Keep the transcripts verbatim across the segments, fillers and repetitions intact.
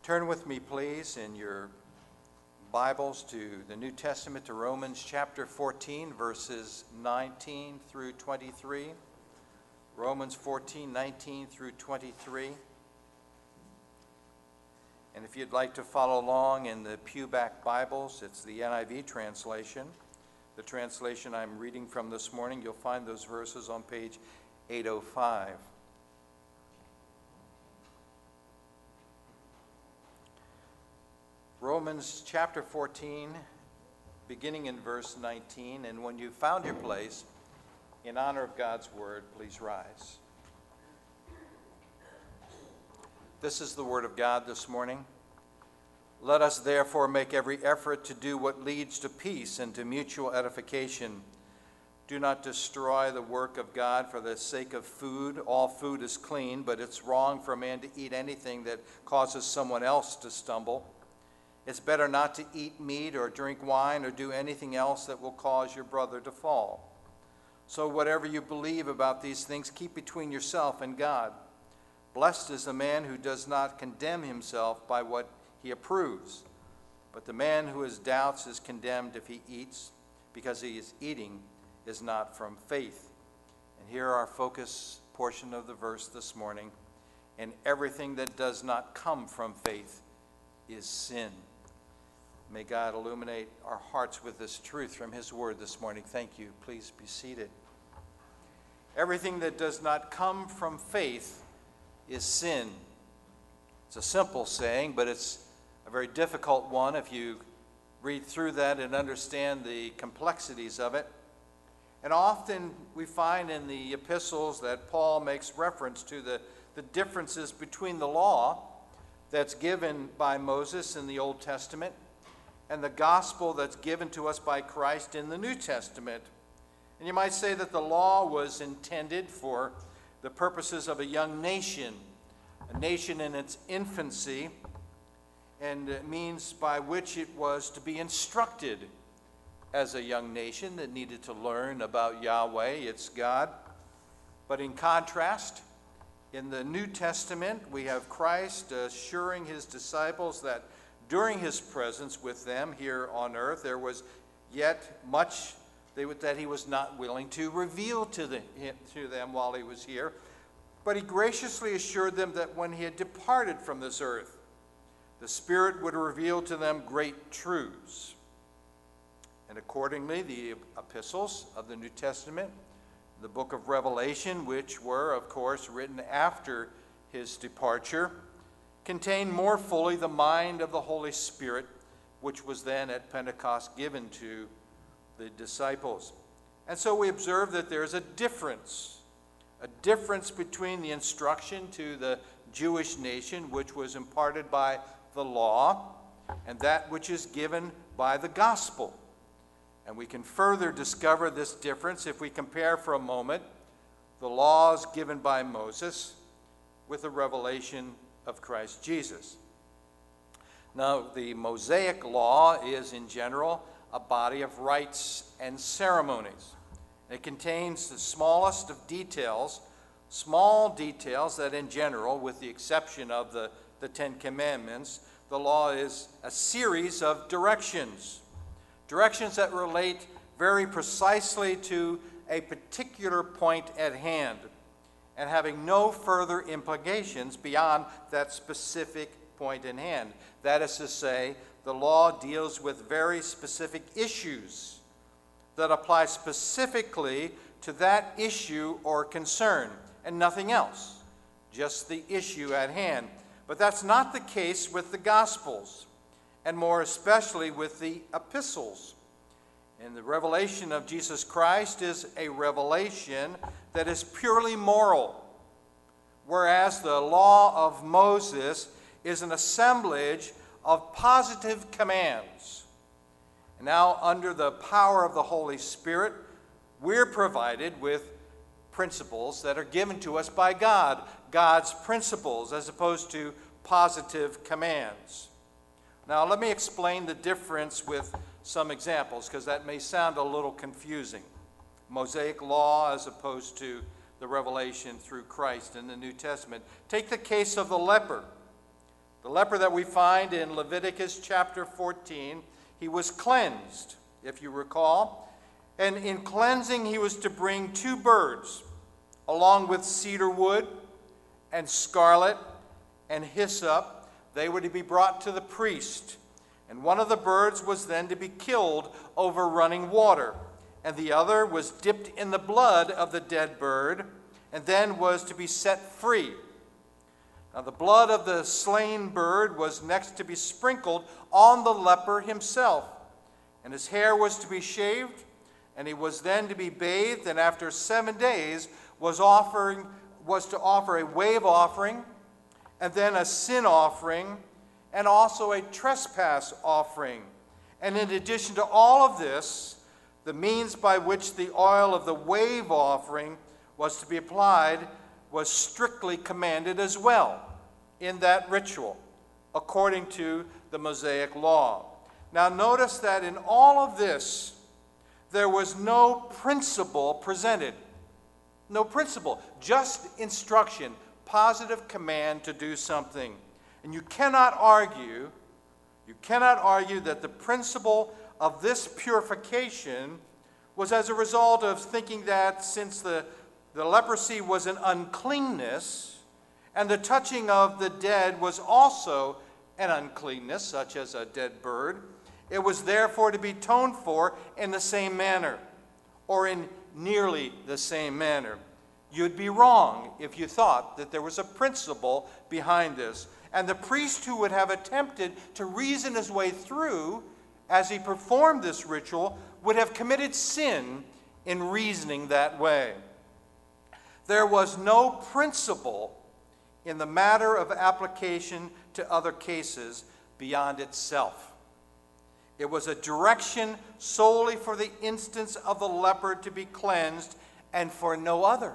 Turn with me, please, in your Bibles to the New Testament, to Romans chapter fourteen, verses nineteen through twenty-three. Romans fourteen, nineteen through twenty-three. And if you'd like to follow along in the Pewback Bibles, it's the N I V translation. The translation I'm reading from this morning, you'll find those verses on page eight oh five. Romans chapter fourteen, beginning in verse nineteen, and when you've found your place, in honor of God's word, please rise. This is the word of God this morning. Let us therefore make every effort to do what leads to peace and to mutual edification. Do not destroy the work of God for the sake of food. All food is clean, but it's wrong for a man to eat anything that causes someone else to stumble. It's better not to eat meat or drink wine or do anything else that will cause your brother to fall. So whatever you believe about these things, keep between yourself and God. Blessed is the man who does not condemn himself by what he approves. But the man who has doubts is condemned if he eats, because he is eating is not from faith. And here our focus portion of the verse this morning. And everything that does not come from faith is sin. May God illuminate our hearts with this truth from his word this morning. Thank you. Please be seated. Everything that does not come from faith is sin. It's a simple saying, but it's a very difficult one if you read through that and understand the complexities of it. And often we find in the epistles that Paul makes reference to the, the differences between the law that's given by Moses in the Old Testament and the gospel that's given to us by Christ in the New Testament. And you might say that the law was intended for the purposes of a young nation, a nation in its infancy, and it means by which it was to be instructed as a young nation that needed to learn about Yahweh, its God. But in contrast, in the New Testament, we have Christ assuring his disciples that during his presence with them here on earth, there was yet much that he was not willing to reveal to, the, to them while he was here. But he graciously assured them that when he had departed from this earth, the Spirit would reveal to them great truths. And accordingly, the epistles of the New Testament, the book of Revelation, which were, of course, written after his departure, contain more fully the mind of the Holy Spirit, which was then at Pentecost given to the disciples. And so we observe that there's a difference, a difference between the instruction to the Jewish nation, which was imparted by the law, and that which is given by the gospel. And we can further discover this difference if we compare for a moment the laws given by Moses with the revelation of Christ Jesus. Now, the Mosaic law is, in general, a body of rites and ceremonies. It contains the smallest of details, small details that, in general, with the exception of the, the Ten Commandments, the law is a series of directions. Directions that relate very precisely to a particular point at hand, and having no further implications beyond that specific point in hand. That is to say, the law deals with very specific issues that apply specifically to that issue or concern, and nothing else, just the issue at hand. But that's not the case with the Gospels, and more especially with the epistles. And the revelation of Jesus Christ is a revelation that is purely moral, whereas the law of Moses is an assemblage of positive commands. And now, under the power of the Holy Spirit, we're provided with principles that are given to us by God, God's principles, as opposed to positive commands. Now, let me explain the difference with some examples, because that may sound a little confusing. Mosaic law as opposed to the revelation through Christ in the New Testament. Take the case of the leper. The leper that we find in Leviticus chapter fourteen, he was cleansed, if you recall. And in cleansing, he was to bring two birds, along with cedar wood and scarlet and hyssop. They were to be brought to the priest. And one of the birds was then to be killed over running water, and the other was dipped in the blood of the dead bird, and then was to be set free. Now the blood of the slain bird was next to be sprinkled on the leper himself, and his hair was to be shaved, and he was then to be bathed, and after seven days was offering was to offer a wave offering, and then a sin offering, and also a trespass offering. And in addition to all of this, the means by which the oil of the wave offering was to be applied was strictly commanded as well in that ritual, according to the Mosaic law. Now notice that in all of this, there was no principle presented. No principle, just instruction, positive command to do something. And you cannot argue, you cannot argue that the principle of this purification was as a result of thinking that since the, the leprosy was an uncleanness, and the touching of the dead was also an uncleanness, such as a dead bird, it was therefore to be atoned for in the same manner, or in nearly the same manner. You'd be wrong if you thought that there was a principle behind this. And the priest who would have attempted to reason his way through as he performed this ritual would have committed sin in reasoning that way. There was no principle in the matter of application to other cases beyond itself. It was a direction solely for the instance of the leper to be cleansed and for no other.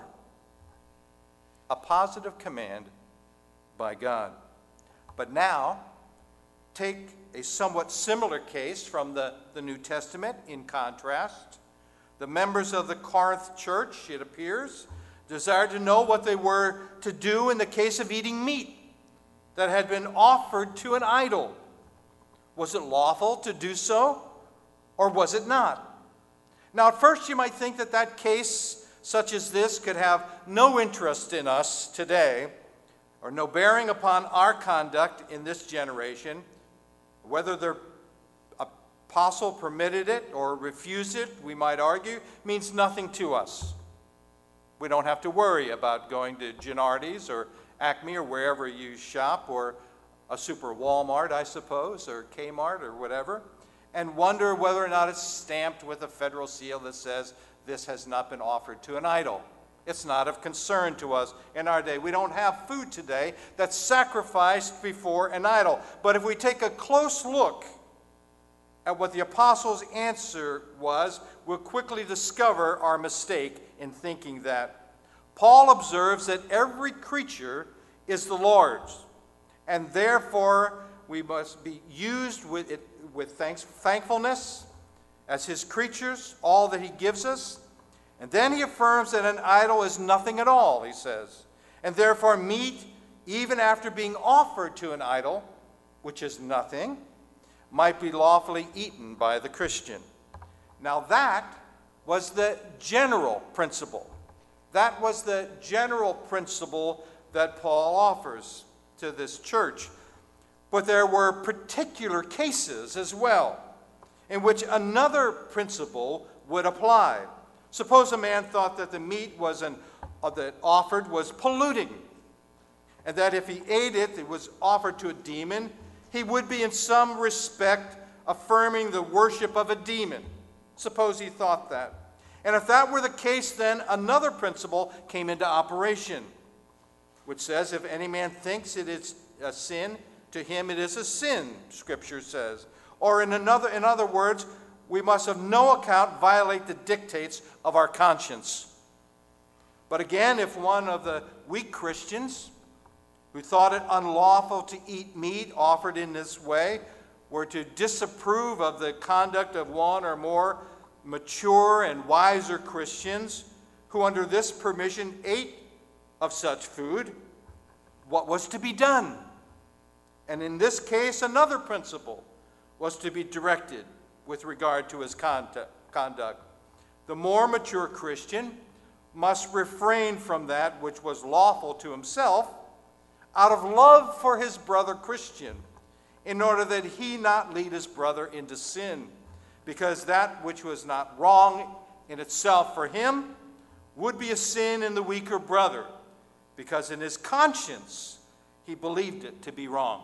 A positive command by God. But now, take a somewhat similar case from the, the New Testament in contrast. The members of the Corinth church, it appears, desired to know what they were to do in the case of eating meat that had been offered to an idol. Was it lawful to do so, or was it not? Now, at first you might think that that case, such as this, could have no interest in us today, or no bearing upon our conduct in this generation. Whether the apostle permitted it or refused it, we might argue, means nothing to us. We don't have to worry about going to Gennardi's or Acme or wherever you shop, or a super Walmart, I suppose, or Kmart or whatever, and wonder whether or not it's stamped with a federal seal that says this has not been offered to an idol. It's not of concern to us in our day. We don't have food today that's sacrificed before an idol. But if we take a close look at what the apostles' answer was, we'll quickly discover our mistake in thinking that. Paul observes that every creature is the Lord's, and therefore we must be used with it with thanks, thankfulness as his creatures, all that he gives us. And then he affirms that an idol is nothing at all, he says. And therefore meat, even after being offered to an idol, which is nothing, might be lawfully eaten by the Christian. Now that was the general principle. That was the general principle that Paul offers to this church. But there were particular cases as well in which another principle would apply. Suppose a man thought that the meat was an, uh, that offered was polluting, and that if he ate it, it was offered to a demon, he would be in some respect affirming the worship of a demon. Suppose he thought that. And if that were the case, then another principle came into operation, which says, if any man thinks it is a sin, to him it is a sin, Scripture says. Or in another, in other words, we must of no account violate the dictates of our conscience. But again, if one of the weak Christians who thought it unlawful to eat meat offered in this way were to disapprove of the conduct of one or more mature and wiser Christians who under this permission ate of such food, what was to be done? And in this case, another principle was to be directed with regard to his conduct. The more mature Christian must refrain from that which was lawful to himself out of love for his brother Christian, in order that he not lead his brother into sin, because that which was not wrong in itself for him would be a sin in the weaker brother, because in his conscience he believed it to be wrong.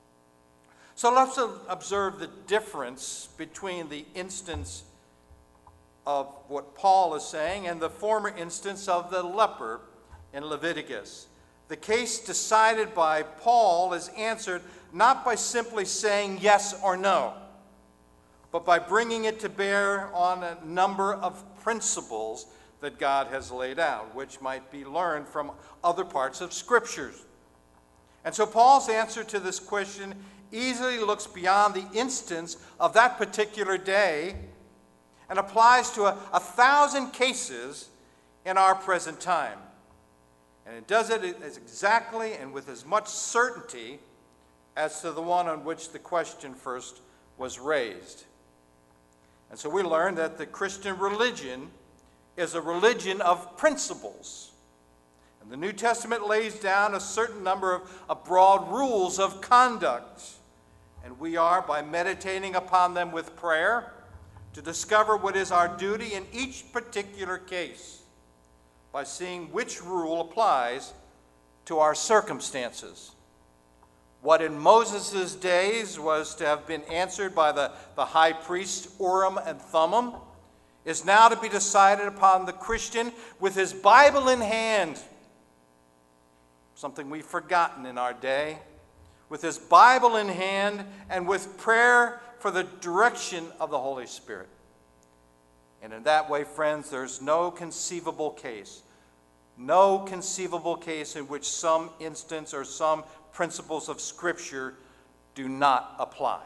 So let's observe the difference between the instance of what Paul is saying and the former instance of the leper in Leviticus. The case decided by Paul is answered not by simply saying yes or no, but by bringing it to bear on a number of principles that God has laid out, which might be learned from other parts of Scriptures. And so Paul's answer to this question easily looks beyond the instance of that particular day and applies to a, a thousand cases in our present time. And it does it as exactly and with as much certainty as to the one on which the question first was raised. And so we learn that the Christian religion is a religion of principles. And the New Testament lays down a certain number of, of broad rules of conduct. And we are, by meditating upon them with prayer, to discover what is our duty in each particular case, by seeing which rule applies to our circumstances. What in Moses' days was to have been answered by the, the high priest Urim and Thummim is now to be decided upon the Christian with his Bible in hand, something we've forgotten in our day, with his Bible in hand and with prayer for the direction of the Holy Spirit. And in that way, friends, there's no conceivable case, no conceivable case in which some instance or some principles of Scripture do not apply.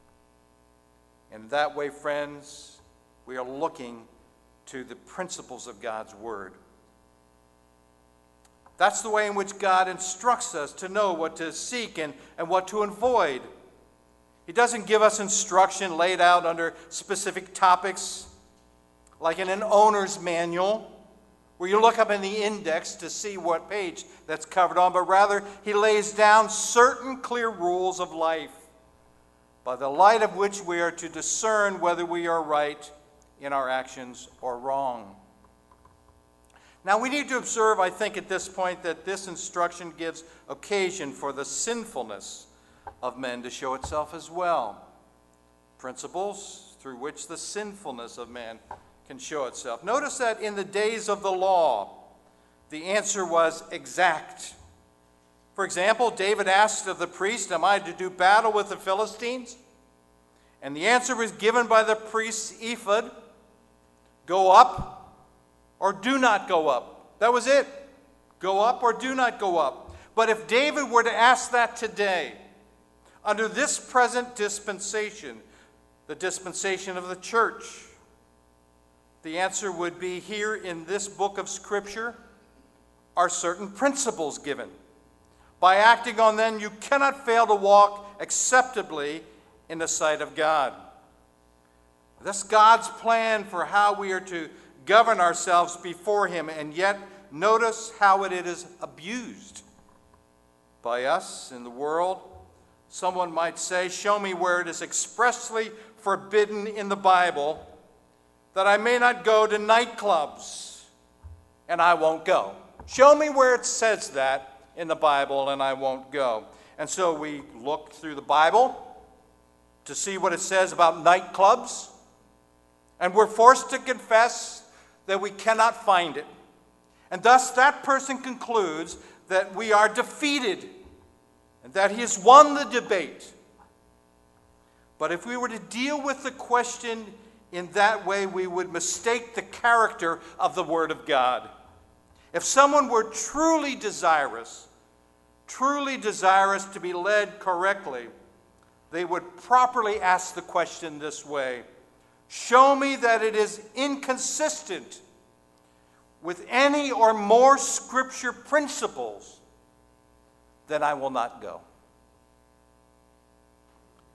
And in that way, friends, we are looking to the principles of God's Word. That's the way in which God instructs us to know what to seek and, and what to avoid. He doesn't give us instruction laid out under specific topics, like in an owner's manual, where you look up in the index to see what page that's covered on, but rather he lays down certain clear rules of life, by the light of which we are to discern whether we are right in our actions or wrong. Now, we need to observe, I think, at this point that this instruction gives occasion for the sinfulness of men to show itself as well. Principles through which the sinfulness of man can show itself. Notice that in the days of the law, the answer was exact. For example, David asked of the priest, "Am I to do battle with the Philistines?" And the answer was given by the priest's ephod: "Go up or do not go up." That was it. Go up or do not go up. But if David were to ask that today, under this present dispensation, the dispensation of the church, the answer would be, here in this book of Scripture are certain principles given. By acting on them, you cannot fail to walk acceptably in the sight of God. That's God's plan for how we are to govern ourselves before Him, and yet notice how it is abused by us in the world. Someone might say, "Show me where it is expressly forbidden in the Bible that I may not go to nightclubs," and I won't go. Show me where it says that in the Bible, and I won't go. And so we look through the Bible to see what it says about nightclubs, and we're forced to confess that we cannot find it. And thus that person concludes that we are defeated and that he has won the debate. But if we were to deal with the question in that way, we would mistake the character of the Word of God. If someone were truly desirous, truly desirous to be led correctly, they would properly ask the question this way: show me that it is inconsistent with any or more Scripture principles, then I will not go.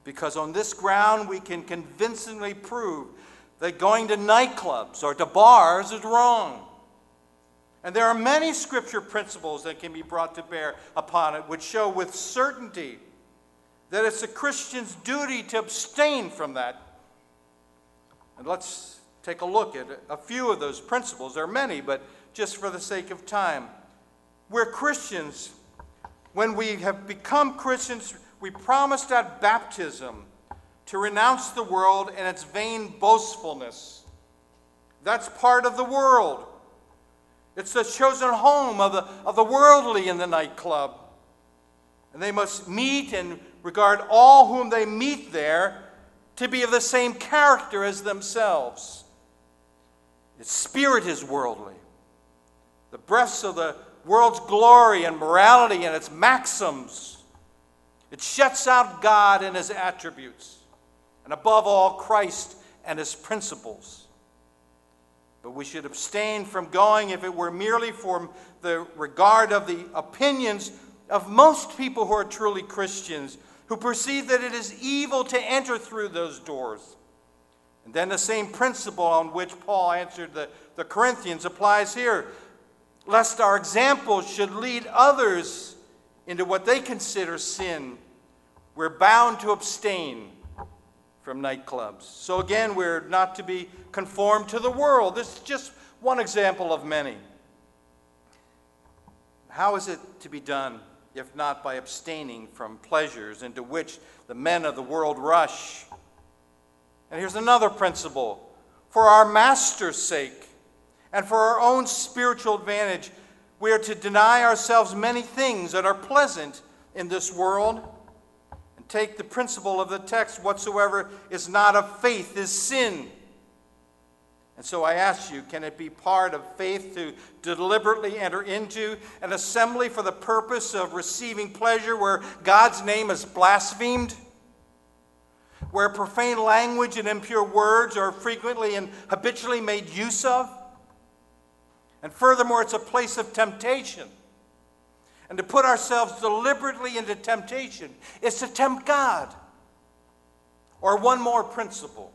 because on this ground we can convincingly prove that going to nightclubs or to bars is wrong. And there are many scripture principles that can be brought to bear upon it which show with certainty that it's a Christian's duty to abstain from that. And let's take a look at a few of those principles. There are many, but just for the sake of time. We're Christians. When we have become Christians, we promised at baptism to renounce the world and its vain boastfulness. That's part of the world. It's the chosen home of the, of the worldly in the nightclub. And they must meet and regard all whom they meet there to be of the same character as themselves. Its spirit is worldly. The breaths of the world's glory and morality and its maxims. It shuts out God and his attributes, and above all, Christ and his principles. But we should abstain from going if it were merely for the regard of the opinions of most people who are truly Christians, who perceive that it is evil to enter through those doors. And then the same principle on which Paul answered the, the Corinthians applies here. Lest our example should lead others into what they consider sin, we're bound to abstain from nightclubs. So again, we're not to be conformed to the world. This is just one example of many. How is it to be done, if not by abstaining from pleasures into which the men of the world rush? And here's another principle. For our master's sake and for our own spiritual advantage, we are to deny ourselves many things that are pleasant in this world. Take the principle of the text, whatsoever is not of faith is sin. And so I ask you, can it be part of faith to deliberately enter into an assembly for the purpose of receiving pleasure where God's name is blasphemed? Where profane language and impure words are frequently and habitually made use of? And furthermore, it's a place of temptation. And to put ourselves deliberately into temptation is to tempt God. Or one more principle.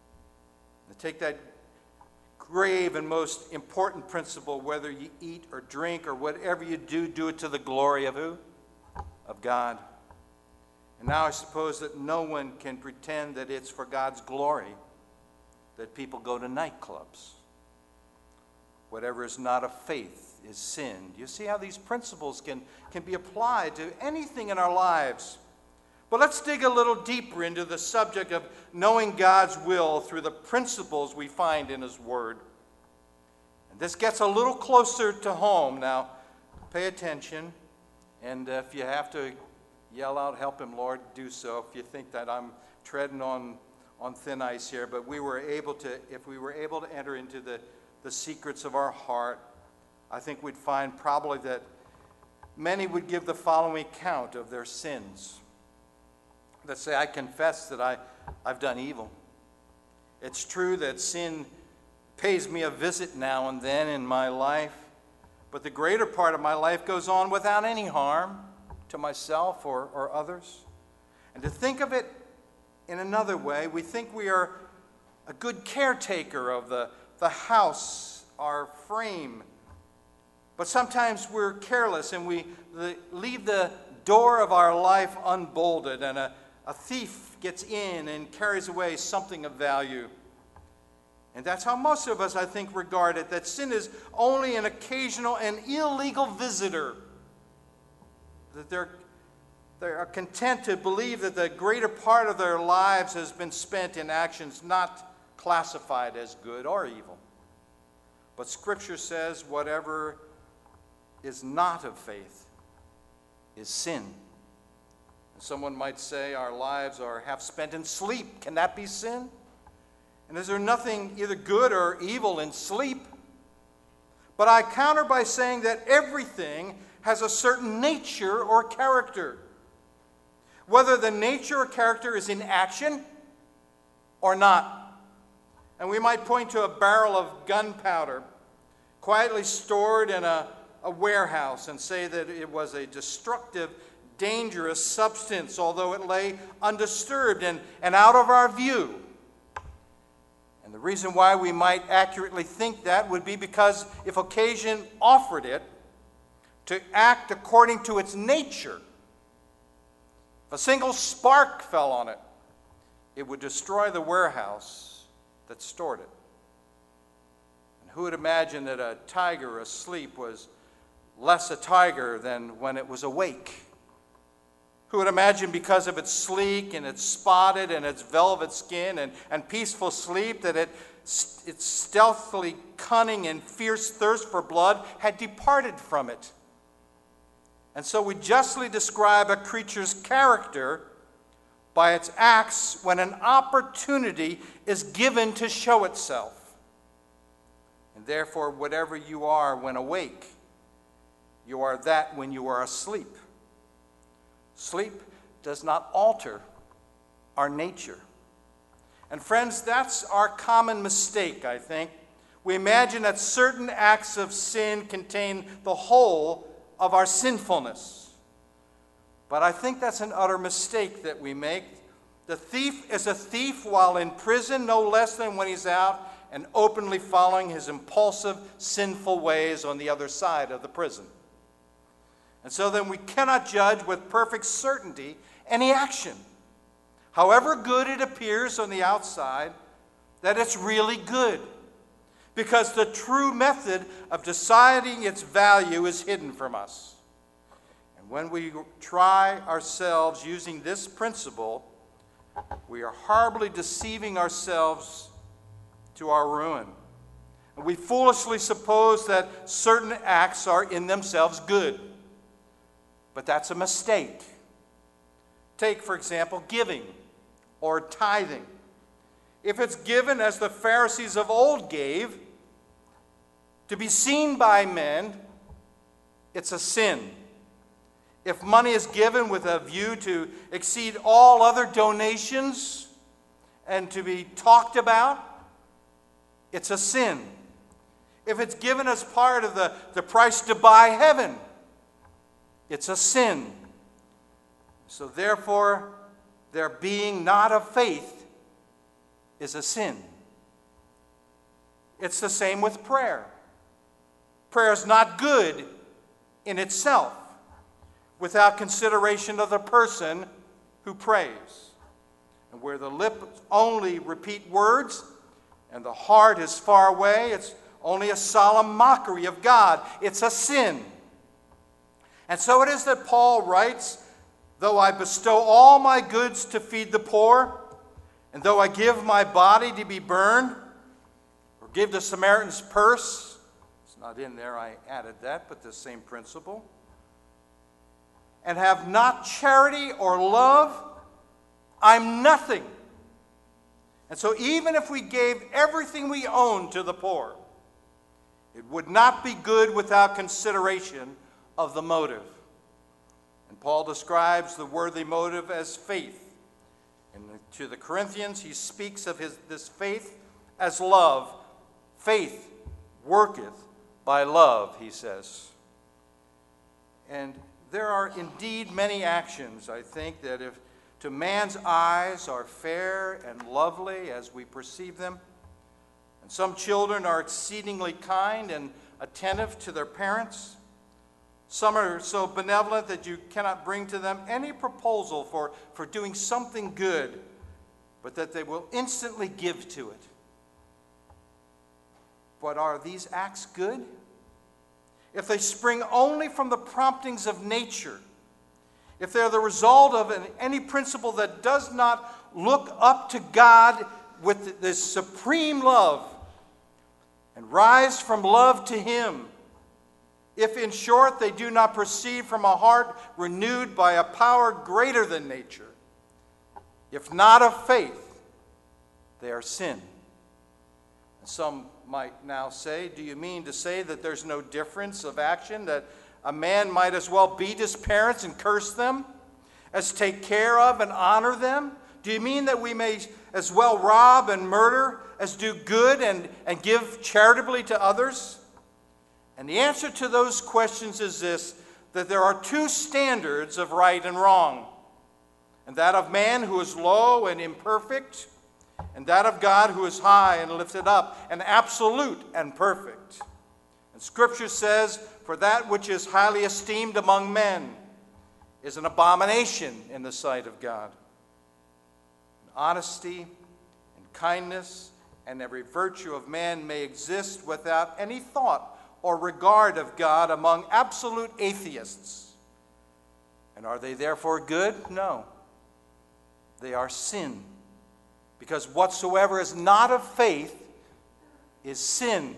To take that grave and most important principle, whether you eat or drink or whatever you do, do it to the glory of who? Of God. And now I suppose that no one can pretend that it's for God's glory that people go to nightclubs. Whatever is not of faith is sin. You see how these principles can, can be applied to anything in our lives. But let's dig a little deeper into the subject of knowing God's will through the principles we find in his word. And this gets a little closer to home. Now, pay attention. And if you have to yell out, help him, Lord, do so. If you think that I'm treading on, on thin ice here. But we were able to, if we were able to enter into the, the secrets of our heart, I think we'd find probably that many would give the following account of their sins. That say, I confess that I, I've done evil. It's true that sin pays me a visit now and then in my life, but the greater part of my life goes on without any harm to myself or, or others. And to think of it in another way, we think we are a good caretaker of the, the house, our frame. But sometimes we're careless and we leave the door of our life unbolted, and a, a thief gets in and carries away something of value. And that's how most of us, I think, regard it, that sin is only an occasional and illegal visitor. That they're, they are content to believe that the greater part of their lives has been spent in actions not classified as good or evil. But Scripture says whatever is not of faith is sin. And someone might say our lives are half spent in sleep. Can that be sin? And is there nothing either good or evil in sleep? But I counter by saying that everything has a certain nature or character. Whether the nature or character is in action or not. And we might point to a barrel of gunpowder quietly stored in a, a warehouse and say that it was a destructive, dangerous substance, although it lay undisturbed and, and out of our view. And the reason why we might accurately think that would be because if occasion offered it to act according to its nature, if a single spark fell on it, it would destroy the warehouse that stored it. And who would imagine that a tiger asleep was less a tiger than when it was awake? Who would imagine because of its sleek and its spotted and its velvet skin and, and peaceful sleep that it, its stealthily cunning and fierce thirst for blood had departed from it? And so we justly describe a creature's character by its acts when an opportunity is given to show itself. And therefore, whatever you are when awake, you are that when you are asleep. Sleep does not alter our nature. And friends, that's our common mistake, I think. We imagine that certain acts of sin contain the whole of our sinfulness. But I think that's an utter mistake that we make. The thief is a thief while in prison, no less than when he's out and openly following his impulsive, sinful ways on the other side of the prison. And so then we cannot judge with perfect certainty any action, however good it appears on the outside, that it's really good, because the true method of deciding its value is hidden from us. And when we try ourselves using this principle, we are horribly deceiving ourselves to our ruin. And we foolishly suppose that certain acts are in themselves good. But that's a mistake. Take, for example, giving or tithing. If it's given as the Pharisees of old gave, to be seen by men, it's a sin. If money is given with a view to exceed all other donations and to be talked about, it's a sin. If it's given as part of the, the price to buy heaven, it's a sin. So therefore, their being not of faith is a sin. It's the same with prayer. Prayer is not good in itself without consideration of the person who prays. And where the lips only repeat words and the heart is far away, it's only a solemn mockery of God. It's a sin. And so it is that Paul writes, though I bestow all my goods to feed the poor, and though I give my body to be burned, or give the Samaritan's purse, it's not in there, I added that, but the same principle, and have not charity or love, I'm nothing. And so even if we gave everything we own to the poor, it would not be good without consideration of the motive. And Paul describes the worthy motive as faith. And to the Corinthians, he speaks of his, this faith as love. Faith worketh by love, he says. And there are indeed many actions, I think, that if to man's eyes are fair and lovely as we perceive them, and some children are exceedingly kind and attentive to their parents. Some are so benevolent that you cannot bring to them any proposal for, for doing something good, but that they will instantly give to it. But are these acts good? If they spring only from the promptings of nature, if they're the result of an, any principle that does not look up to God with this supreme love and rise from love to Him, if, in short, they do not proceed from a heart renewed by a power greater than nature, if not of faith, they are sin. And some might now say, do you mean to say that there's no difference of action, that a man might as well beat his parents and curse them as take care of and honor them? Do you mean that we may as well rob and murder as do good and, and give charitably to others? And the answer to those questions is this: that there are two standards of right and wrong, and that of man who is low and imperfect, and that of God who is high and lifted up, and absolute and perfect. And Scripture says, for that which is highly esteemed among men is an abomination in the sight of God. Honesty and kindness and every virtue of man may exist without any thought or regard of God among absolute atheists. And are they therefore good? No. They are sin. Because whatsoever is not of faith is sin.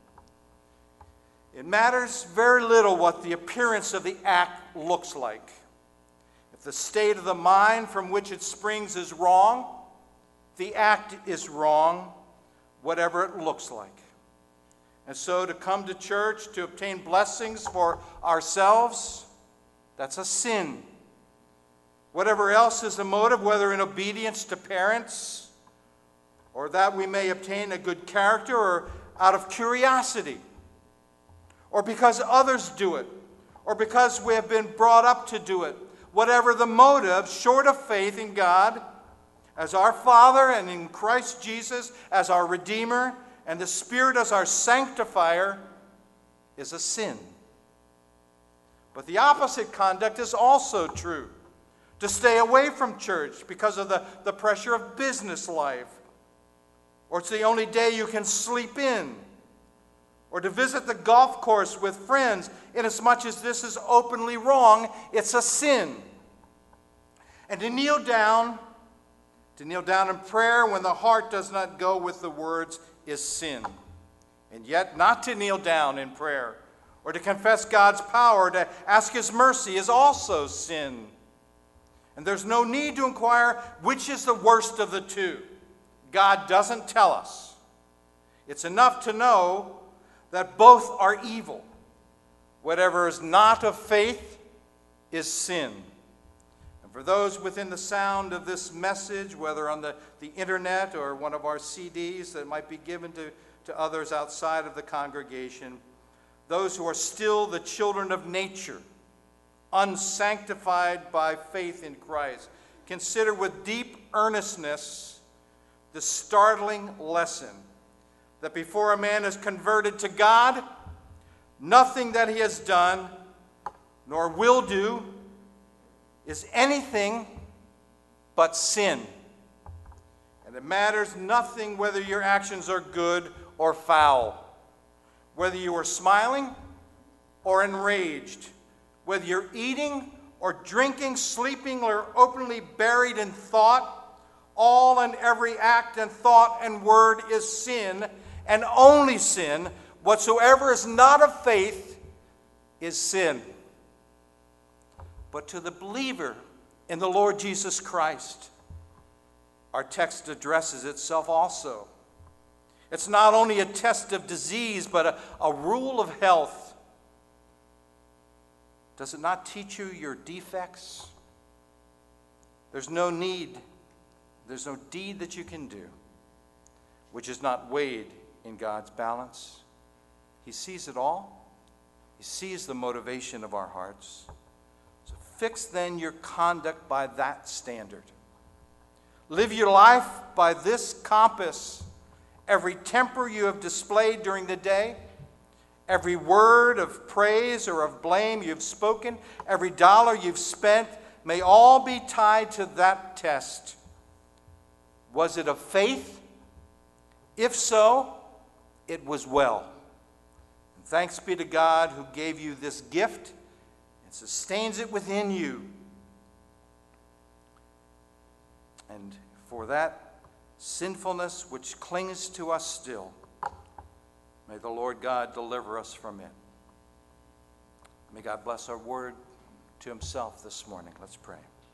It matters very little what the appearance of the act looks like. If the state of the mind from which it springs is wrong, the act is wrong, whatever it looks like. And so to come to church to obtain blessings for ourselves, that's a sin. Whatever else is the motive, whether in obedience to parents, or that we may obtain a good character, or out of curiosity, or because others do it, or because we have been brought up to do it. Whatever the motive, short of faith in God as our Father and in Christ Jesus as our Redeemer and the Spirit as our sanctifier, is a sin. But the opposite conduct is also true. To stay away from church because of the, the pressure of business life, or it's the only day you can sleep in, or to visit the golf course with friends, inasmuch as this is openly wrong, it's a sin. And to kneel down, to kneel down in prayer when the heart does not go with the words is sin. And yet not to kneel down in prayer, or to confess God's power, to ask His mercy is also sin. And there's no need to inquire which is the worst of the two. God doesn't tell us. It's enough to know that both are evil. Whatever is not of faith is sin. And for those within the sound of this message, whether on the, the internet or one of our C Ds that might be given to, to others outside of the congregation, those who are still the children of nature, unsanctified by faith in Christ, consider with deep earnestness the startling lesson that before a man is converted to God, nothing that he has done nor will do is anything but sin. And it matters nothing whether your actions are good or foul, whether you are smiling or enraged, whether you're eating or drinking, sleeping or openly buried in thought, all and every act and thought and word is sin, and only sin. Whatsoever is not of faith is sin. But to the believer in the Lord Jesus Christ, our text addresses itself also. It's not only a test of disease, but a, a rule of health. Does it not teach you your defects? There's no need, there's no deed that you can do which is not weighed in God's balance. He sees it all. He sees the motivation of our hearts. So fix then your conduct by that standard. Live your life by this compass. Every temper you have displayed during the day, every word of praise or of blame you've spoken, every dollar you've spent, may all be tied to that test. Was it of faith? If so, it was well. And thanks be to God who gave you this gift and sustains it within you. And for that sinfulness which clings to us still, may the Lord God deliver us from it. May God bless our word to himself this morning. Let's pray.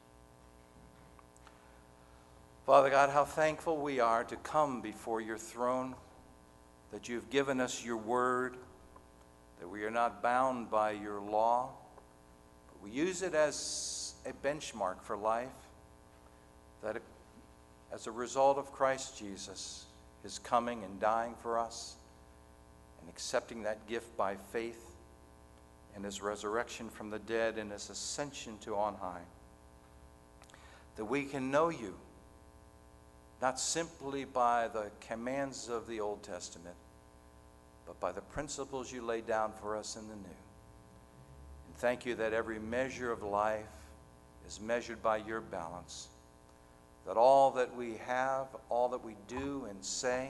Father God, how thankful we are to come before your throne, that you've given us your word, that we are not bound by your law, but we use it as a benchmark for life, that it, as a result of Christ Jesus, his coming and dying for us, and accepting that gift by faith, and his resurrection from the dead and his ascension to on high, that we can know you, not simply by the commands of the Old Testament, but by the principles you lay down for us in the New. And thank you that every measure of life is measured by your balance, that all that we have, all that we do and say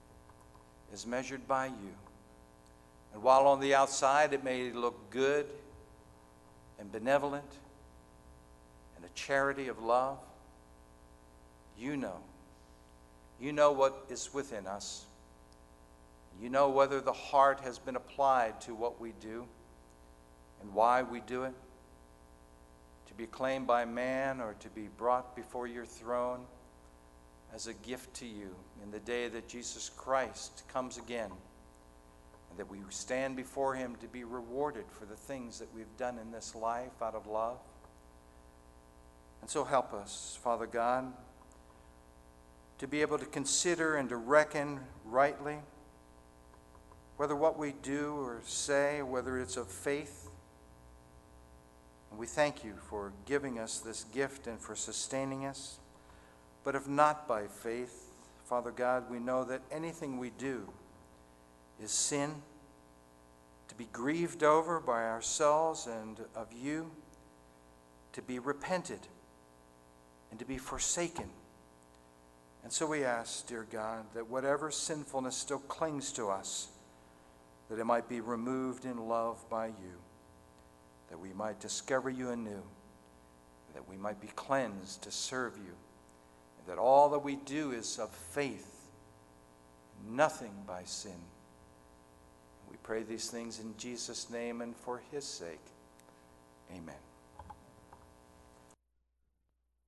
is measured by you. And while on the outside it may look good and benevolent and a charity of love, you know. You know what is within us. You know whether the heart has been applied to what we do and why we do it, to be claimed by man or to be brought before your throne as a gift to you in the day that Jesus Christ comes again, and that we stand before him to be rewarded for the things that we've done in this life out of love. And so help us, Father God, to be able to consider and to reckon rightly whether what we do or say, whether it's of faith. And we thank you for giving us this gift and for sustaining us. But if not by faith, Father God, we know that anything we do is sin, to be grieved over by ourselves and of you, to be repented and to be forsaken. And so we ask, dear God, that whatever sinfulness still clings to us, that it might be removed in love by you, that we might discover you anew, that we might be cleansed to serve you, and that all that we do is of faith, nothing by sin. We pray these things in Jesus' name and for his sake. Amen.